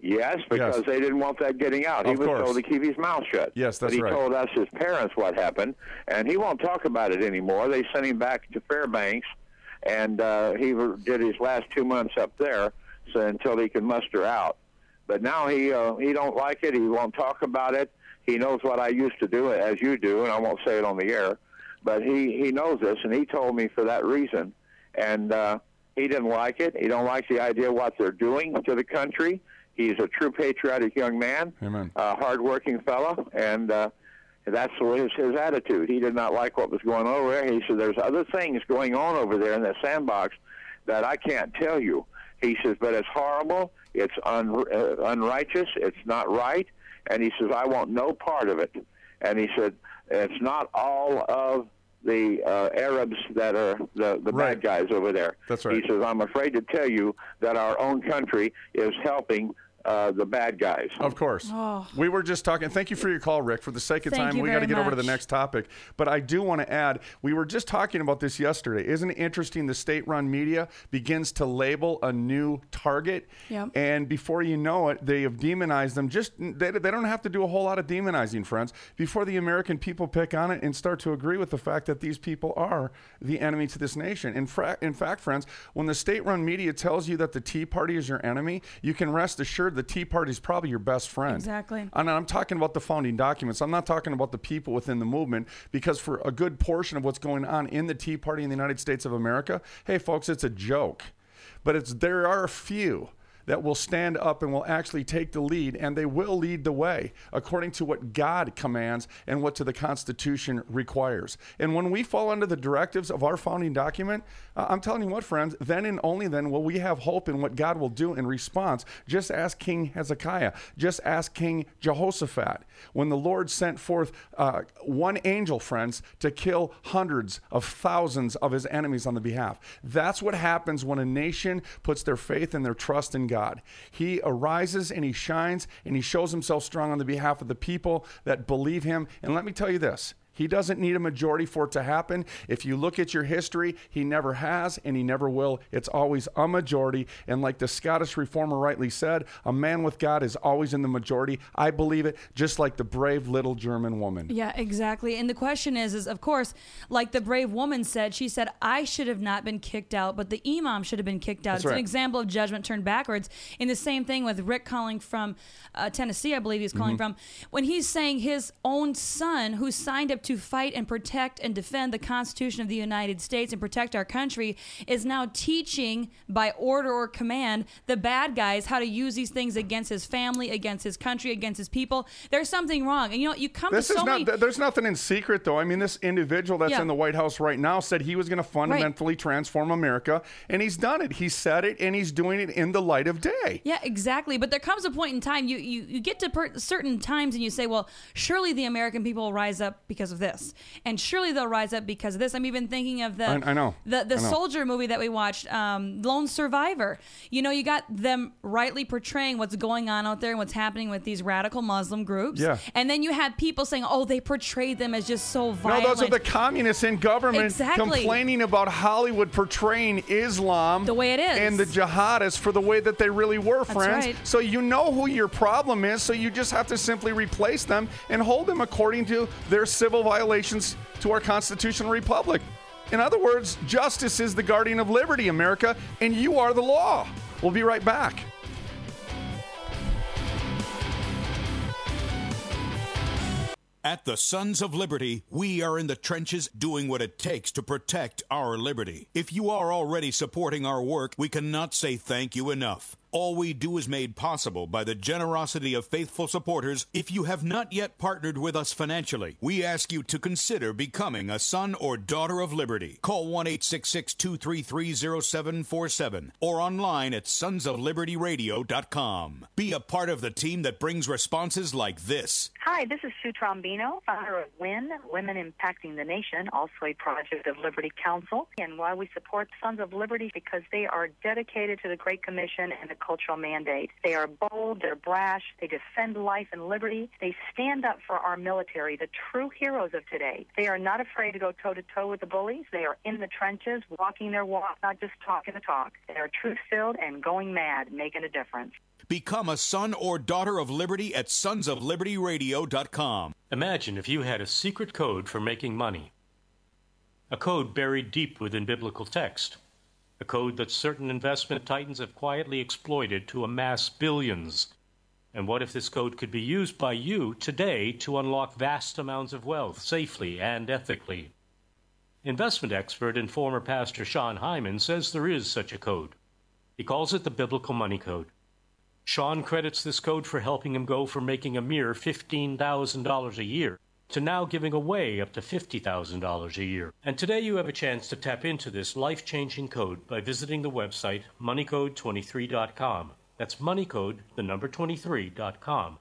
Yes, because Yes. they didn't want that getting out. He Of was course. told to keep his mouth shut. Yes, that's but he right. told us, his parents, what happened, and he won't talk about it anymore. They sent him back to Fairbanks, and uh, he did his last two months up there so until he could muster out. But now he uh, he don't like it. He won't talk about it. He knows what I used to do, as you do, and I won't say it on the air. But he, he knows this, and he told me for that reason. And uh, he didn't like it. He don't like the idea of what they're doing to the country. He's a true patriotic young man, Amen. a hard-working fellow, and uh, that's his, his attitude. He did not like what was going on over there. He said, there's other things going on over there in that sandbox that I can't tell you. He says, but it's horrible, it's un, uh, unrighteous, it's not right, and he says, I want no part of it. And he said, it's not all of the uh, Arabs that are the, the Right. bad guys over there. That's right. He says, I'm afraid to tell you that our own country is helping uh, the bad guys. Of course. Oh. We were just talking. Thank you for your call, Rick. For the sake of Thank time, you we got to very get over to the much. next topic. But I do want to add, we were just talking about this yesterday. Isn't it interesting the state-run media begins to label a new target? Yep. And before you know it, they have demonized them. Just they, they don't have to do a whole lot of demonizing, friends, before the American people pick on it and start to agree with the fact that these people are the enemy to this nation. In, fra- in fact, friends, when the state-run media tells you that the Tea Party is your enemy, you can rest assured the Tea Party is probably your best friend. Exactly. And I'm talking about the founding documents. I'm not talking about the people within the movement, because for a good portion of what's going on in the Tea Party in the United States of America, hey, folks, it's a joke. But it's there are a few that will stand up and will actually take the lead, and they will lead the way according to what God commands and what to the Constitution requires. And when we fall under the directives of our founding document, uh, I'm telling you what, friends, then and only then will we have hope in what God will do in response. Just ask King Hezekiah. Just ask King Jehoshaphat. When the Lord sent forth uh, one angel, friends, to kill hundreds of thousands of his enemies on the behalf. That's what happens when a nation puts their faith and their trust in God. He arises and he shines and he shows himself strong on the behalf of the people that believe him. And let me tell you this. He doesn't need a majority for it to happen. If you look at your history, he never has and he never will. It's always a majority. And like the Scottish reformer rightly said, a man with God is always in the majority. I believe it, just like the brave little German woman. Yeah, exactly. And the question is, is of course, like the brave woman said, she said, I should have not been kicked out, but the imam should have been kicked out. That's it's right. an example of judgment turned backwards. And the same thing with Rick calling from uh, Tennessee, I believe he's calling Mm-hmm. from, when he's saying his own son, who signed up to fight and protect and defend the Constitution of the United States and protect our country, is now teaching by order or command the bad guys how to use these things against his family, against his country, against his people. There's something wrong. And you know, you come This to is so not. many... There's nothing in secret, though. I mean, this individual that's Yeah. in the White House right now said he was going to fundamentally transform America, and he's done it. He said it, and he's doing it in the light of day. Yeah, exactly. But there comes a point in time, you you, you get to per- certain times and you say, well, surely the American people will rise up because of this. And surely they'll rise up because of this. I'm even thinking of the I- I know. the, the I know. soldier movie that we watched, um, Lone Survivor. You know, you got them rightly portraying what's going on out there and what's happening with these radical Muslim groups. Yeah. And then you had people saying, oh, they portrayed them as just so No, violent. those are the communists in government Exactly. complaining about Hollywood portraying Islam The way it is. and the jihadists for the way that they really were, That's friends. right. So you know who your problem is, so you just have to simply replace them and hold them according to their civil violations to our constitutional republic. In other words, justice is the guardian of liberty, America, and you are the law. We'll be right back. At the Sons of Liberty, we are in the trenches doing what it takes to protect our liberty. If you are already supporting our work, we cannot say thank you enough. All we do is made possible by the generosity of faithful supporters. If you have not yet partnered with us financially, we ask you to consider becoming a son or daughter of liberty. Call one eight six six, two three three, zero seven four seven or online at sons of liberty radio dot com. Be a part of the team that brings responses like this. Hi, this is Sue Trombino, founder of WIN, Women Impacting the Nation, also a project of Liberty Council. And why we support Sons of Liberty, because they are dedicated to the Great Commission and the cultural mandate. They are bold, they're brash, they defend life and liberty. They stand up for our military, the true heroes of today. They are not afraid to go toe-to-toe with the bullies. They are in the trenches, walking their walk, not just talking the talk. They are truth-filled and going mad, making a difference. Become a son or daughter of liberty at sons of liberty radio dot com. Imagine if you had a secret code for making money. A code buried deep within biblical text. A code that certain investment titans have quietly exploited to amass billions. And what if this code could be used by you today to unlock vast amounts of wealth safely and ethically? Investment expert and former pastor Sean Hyman says there is such a code. He calls it the Biblical Money Code. Sean credits this code for helping him go from making a mere fifteen thousand dollars a year to now giving away up to fifty thousand dollars a year. And today you have a chance to tap into this life-changing code by visiting the website money code twenty-three dot com. That's moneycode, the number twenty-three dot com.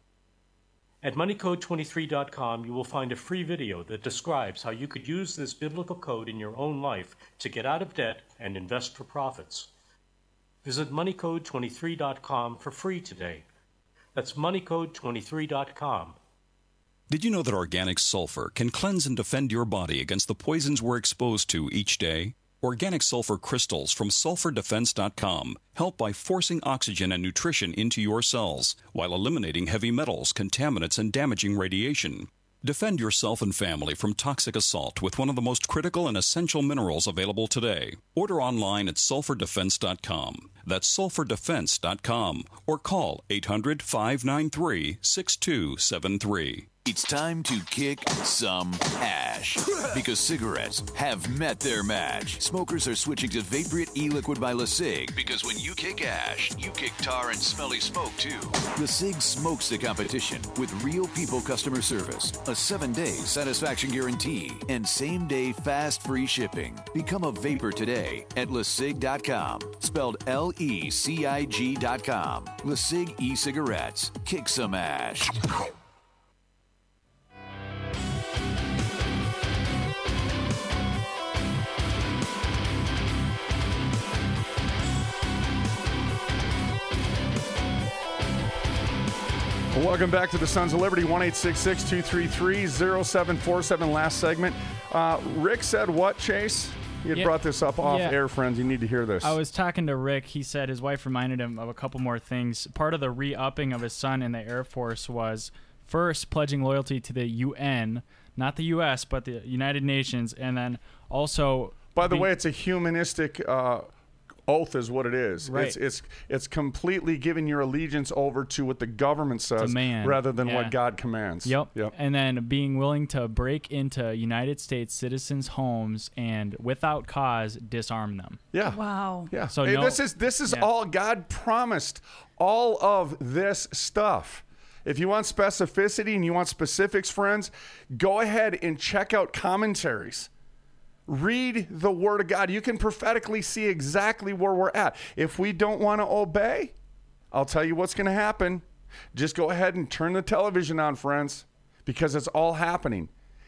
At money code twenty-three dot com, you will find a free video that describes how you could use this biblical code in your own life to get out of debt and invest for profits. Visit money code twenty-three dot com for free today. That's money code twenty-three dot com. Did you know that organic sulfur can cleanse and defend your body against the poisons we're exposed to each day? Organic sulfur crystals from sulfur defense dot com help by forcing oxygen and nutrition into your cells while eliminating heavy metals, contaminants, and damaging radiation. Defend yourself and family from toxic assault with one of the most critical and essential minerals available today. Order online at sulfur defense dot com. That's sulfur defense dot com or call eight hundred, five nine three, six two seven three. It's time to kick some ash because cigarettes have met their match. Smokers are switching to Vaporite e-liquid by LeSig because when you kick ash, you kick tar and smelly smoke too. LeSig smokes the competition with real people customer service, a seven-day satisfaction guarantee, and same-day fast free shipping. Become a vapor today at LeSig dot com, spelled L E C I G dot com. LeSig e-cigarettes. Kick some ash. Welcome back to the Sons of Liberty, one eight six six, two three three, zero seven four seven. Last segment. Uh, Rick said what, Chase? You had yeah. brought this up off yeah. air, friends. You need to hear this. I was talking to Rick. He said his wife reminded him of a couple more things. Part of the re-upping of his son in the Air Force was first pledging loyalty to the U N, not the U S, but the United Nations, and then also... By the be- way, it's a humanistic... Uh, oath is what it is. Right. It's it's it's completely giving your allegiance over to what the government says rather than yeah. what God commands. Yep. Yep. And then being willing to break into United States citizens' homes and without cause disarm them. Yeah. Wow. Yeah. So hey, no, this is this is yeah. all God promised. All of this stuff. If you want specificity and you want specifics, friends, go ahead and check out commentaries. Read the Word of God. You can prophetically see exactly where we're at. If we don't want to obey, I'll tell you what's going to happen. Just go ahead and turn the television on, friends, because it's all happening.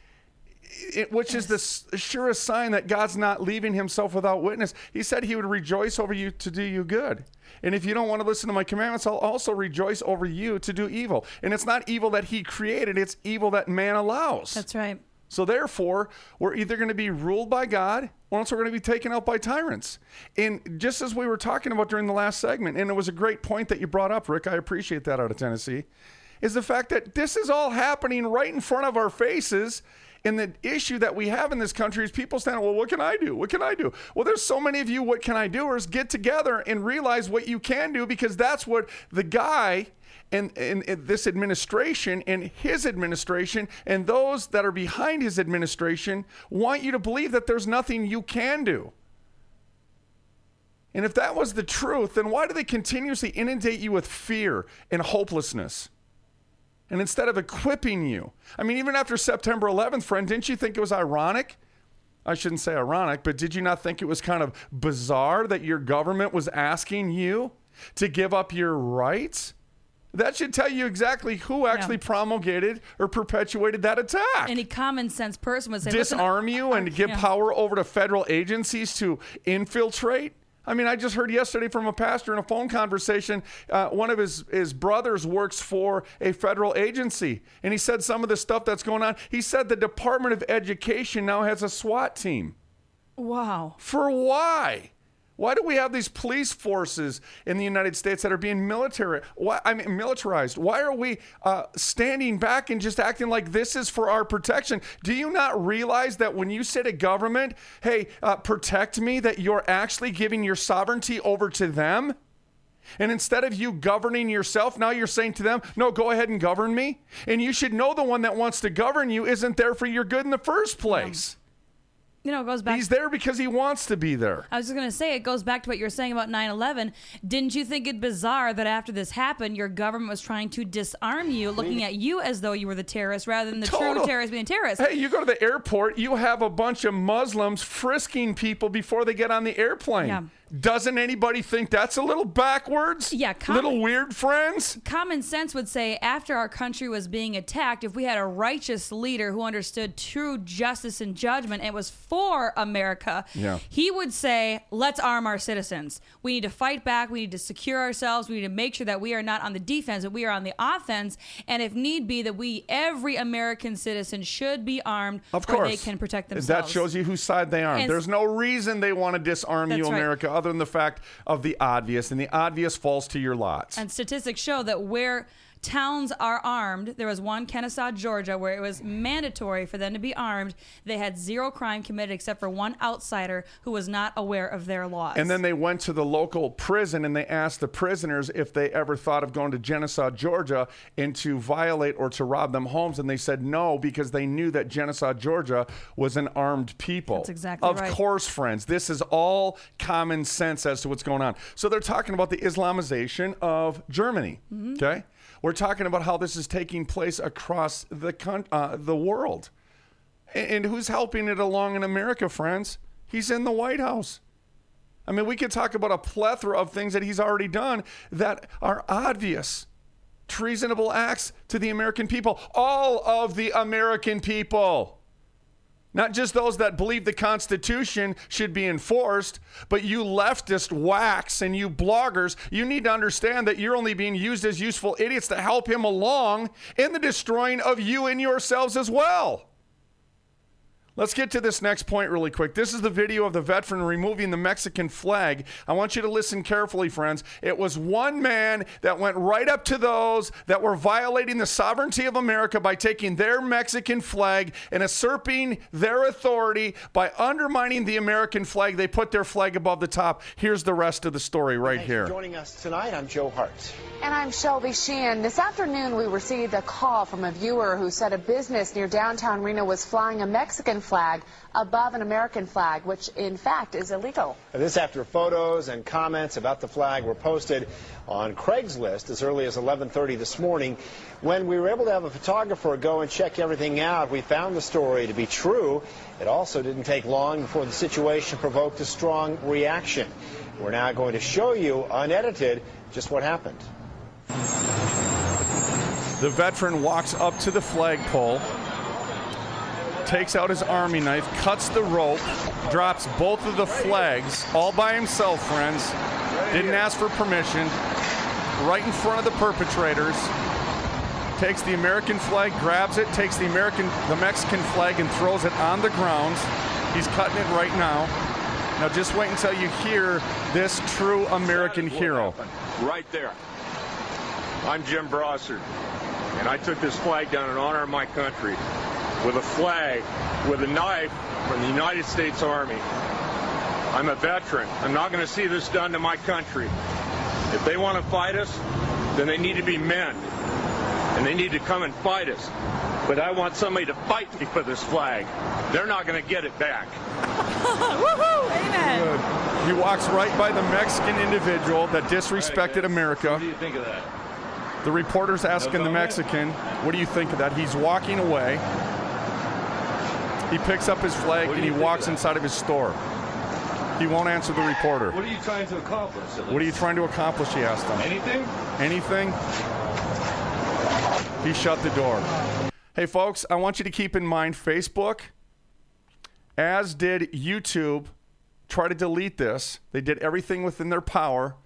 It, which is the surest sign that God's not leaving himself without witness. He said he would rejoice over you to do you good. And if you don't want to listen to my commandments, I'll also rejoice over you to do evil. And it's not evil that he created. It's evil that man allows. That's right. So therefore, we're either going to be ruled by God or else we're going to be taken out by tyrants. And just as we were talking about during the last segment, and it was a great point that you brought up, Rick, I appreciate that out of Tennessee, is the fact that this is all happening right in front of our faces. And the issue that we have in this country is people saying, well, what can I do? What can I do? Well, there's so many of you what can I doers get together and realize what you can do, because that's what the guy and, and, and this administration and his administration and those that are behind his administration want you to believe that there's nothing you can do. And if that was the truth, then why do they continuously inundate you with fear and hopelessness? And instead of equipping you, I mean, even after September eleventh, friend, didn't you think it was ironic? I shouldn't say ironic, but did you not think it was kind of bizarre that your government was asking you to give up your rights? That should tell you exactly who actually yeah. promulgated or perpetuated that attack. Any common sense person would say, disarm you and give yeah. power over to federal agencies to infiltrate. I mean, I just heard yesterday from a pastor in a phone conversation, uh, one of his, his brothers works for a federal agency, and he said some of the stuff that's going on. He said the Department of Education now has a SWAT team. Wow. For why? Why do we have these police forces in the United States that are being military? Why, I mean, militarized? Why are we uh, standing back and just acting like this is for our protection? Do you not realize that when you say to government, hey, uh, protect me, that you're actually giving your sovereignty over to them? And instead of you governing yourself, now you're saying to them, no, go ahead and govern me. And you should know the one that wants to govern you isn't there for your good in the first place. You know, it goes back. He's there because he wants to be there. I was just going to say, it goes back to what you were saying about nine eleven. Didn't you think it bizarre that after this happened, your government was trying to disarm you, looking at you as though you were the terrorist rather than the Total. true terrorist being terrorists? Hey, you go to the airport, you have a bunch of Muslims frisking people before they get on the airplane. Yeah. Doesn't anybody think that's a little backwards? Yeah. Com- little weird, friends? Common sense would say after our country was being attacked, if we had a righteous leader who understood true justice and judgment and was for America, yeah. he would say, let's arm our citizens. We need to fight back. We need to secure ourselves. We need to make sure that we are not on the defense, but we are on the offense. And if need be, that we, every American citizen should be armed of where course. they can protect themselves. That shows you whose side they are. And There's no reason they want to disarm you, right. America, other than the fact of the obvious, and the obvious falls to your lots. And statistics show that where towns are armed, there was one, Kennesaw, Georgia, where it was mandatory for them to be armed. They had zero crime committed except for one outsider who was not aware of their laws. And then they went to the local prison and they asked the prisoners if they ever thought of going to Kennesaw, Georgia, and to violate or to rob them homes. And they said no, because they knew that Kennesaw, Georgia was an armed people. That's exactly of right. Of course, friends. This is all common sense as to what's going on. So they're talking about the Islamization of Germany, mm-hmm. okay? We're talking about how this is taking place across the con- uh, the world. And, and who's helping it along in America, friends? He's in the White House. I mean, we could talk about a plethora of things that he's already done that are obvious, treasonable acts to the American people. All of the American people. Not just those that believe the Constitution should be enforced, but you leftist whacks and you bloggers, you need to understand that you're only being used as useful idiots to help him along in the destroying of you and yourselves as well. Let's get to this next point really quick. This is the video of the veteran removing the Mexican flag. I want you to listen carefully, friends. It was one man that went right up to those that were violating the sovereignty of America by taking their Mexican flag and usurping their authority by undermining the American flag. They put their flag above the top. Here's the rest of the story right Thanks here. For joining us tonight, I'm Joe Hart. And I'm Shelby Sheehan. This afternoon, we received a call from a viewer who said a business near downtown Reno was flying a Mexican flag above an American flag, which in fact is illegal. This after photos and comments about the flag were posted on Craigslist as early as eleven thirty this morning. When we were able to have a photographer go and check everything out, we found the story to be true. It also didn't take long before the situation provoked a strong reaction. We're now going to show you, unedited, just what happened. The veteran walks up to the flagpole, takes out his army knife, cuts the rope, drops both of the flags all by himself, friends. Didn't ask for permission. Right in front of the perpetrators. Takes the American flag, grabs it, takes the American, the Mexican flag and throws it on the ground. He's cutting it right now. Now just wait until you hear this true American hero. Right there. I'm Jim Brossard, and I took this flag down in honor of my country with a flag, with a knife from the United States Army. I'm a veteran. I'm not going to see this done to my country. If they want to fight us, then they need to be men, and they need to come and fight us. But I want somebody to fight me for this flag. They're not going to get it back. Woohoo! Amen. Good. He walks right by the Mexican individual that disrespected right, America. What do you think of that? The reporter's asking the Mexican, what do you think of that? He's walking away. He picks up his flag and he walks of inside of his store. He won't answer the reporter. What are you trying to accomplish? What are you trying to accomplish, he asked him. Anything? Anything? He shut the door. Hey, folks, I want you to keep in mind Facebook, as did YouTube, try to delete this. They did everything within their power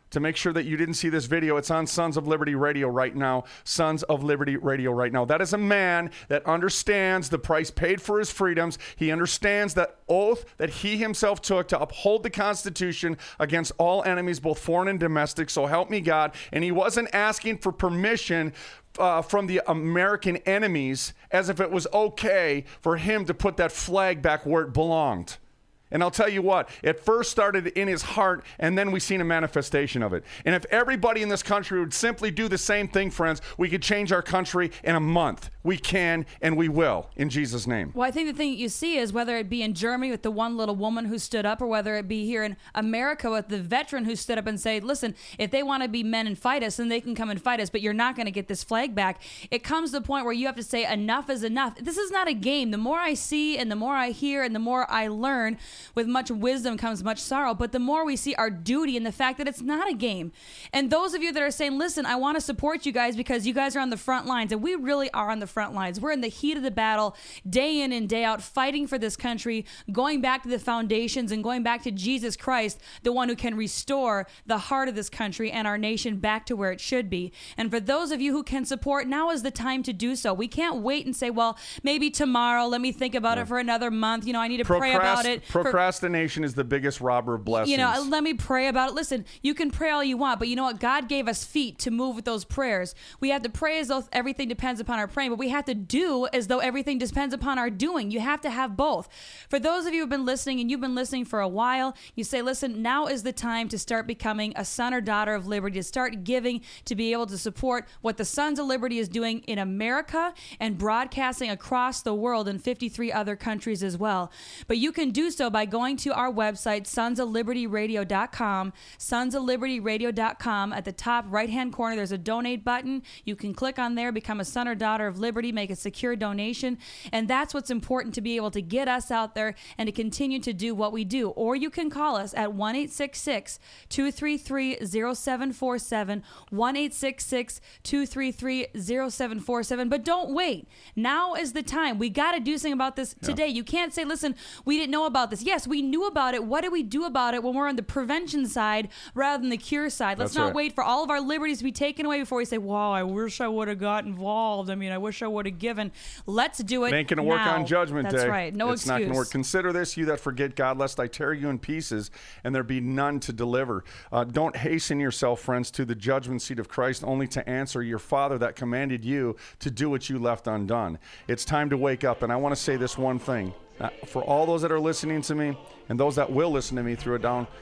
to make sure that you didn't see this video. It's on Sons of Liberty Radio right now. Sons of Liberty Radio right now. That is a man that understands the price paid for his freedoms. He understands that oath that he himself took to uphold the Constitution against all enemies, both foreign and domestic. So help me God. And he wasn't asking for permission Uh, from the American enemies as if it was okay for him to put that flag back where it belonged. And I'll tell you what, it first started in his heart, and then we've seen a manifestation of it. And if everybody in this country would simply do the same thing, friends, we could change our country in a month. We can, and we will, in Jesus' name. Well, I think the thing you see is whether it be in Germany with the one little woman who stood up, or whether it be here in America with the veteran who stood up and said, listen, if they want to be men and fight us, then they can come and fight us, but you're not going to get this flag back. It comes to the point where you have to say enough is enough. This is not a game. The more I see and the more I hear and the more I learn, with much wisdom comes much sorrow, but the more we see our duty and the fact that it's not a game. And those of you that are saying, listen, I want to support you guys because you guys are on the front lines, and we really are on the front lines. We're in the heat of the battle, day in and day out, fighting for this country, going back to the foundations and going back to Jesus Christ, the one who can restore the heart of this country and our nation back to where it should be. And for those of you who can support, now is the time to do so. We can't wait and say, well, maybe tomorrow, let me think about yeah. it for another month. You know, I need to Procrast- pray about it. Procrastination is the biggest robber of blessings. You know, let me pray about it. Listen, you can pray all you want, but you know what? God gave us feet to move with those prayers. We have to pray as though everything depends upon our praying, but we have to do as though everything depends upon our doing. You have to have both. For those of you who have been listening, and you've been listening for a while, you say, listen, now is the time to start becoming a son or daughter of liberty, to start giving, to be able to support what the Sons of Liberty is doing in America and broadcasting across the world in fifty-three other countries as well. But you can do so by going to our website, sons of liberty radio dot com, sons of liberty radio dot com. At the top right-hand corner, there's a donate button. You can click on there, become a son or daughter of liberty, make a secure donation, and that's what's important to be able to get us out there and to continue to do what we do. Or you can call us at one eight six six, two three three, zero seven four seven, one eight six six, two three three, zero seven four seven. But don't wait. Now is the time. We got to do something about this today. Yeah. You can't say, listen, we didn't know about this. Yes, we knew about it. What do we do about it when we're on the prevention side rather than the cure side? Let's That's not right. wait for all of our liberties to be taken away before we say, wow, I wish I would have got involved. I mean, I wish I would have given. Let's do it. It ain't going to work on Judgment That's Day. That's right. No it's excuse. It's not going to work. Consider this, you that forget God, lest I tear you in pieces and there be none to deliver. Uh, don't hasten yourself, friends, to the judgment seat of Christ only to answer your Father that commanded you to do what you left undone. It's time to wake up. And I want to say this one thing. Uh, for all those that are listening to me and those that will listen to me through it down,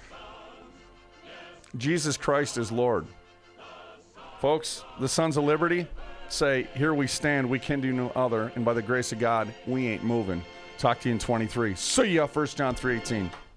Jesus Christ is Lord. Folks, the Sons of Liberty say, here we stand, we can do no other, and by the grace of God, we ain't moving. Talk to you in twenty-three. See ya, First John three eighteen.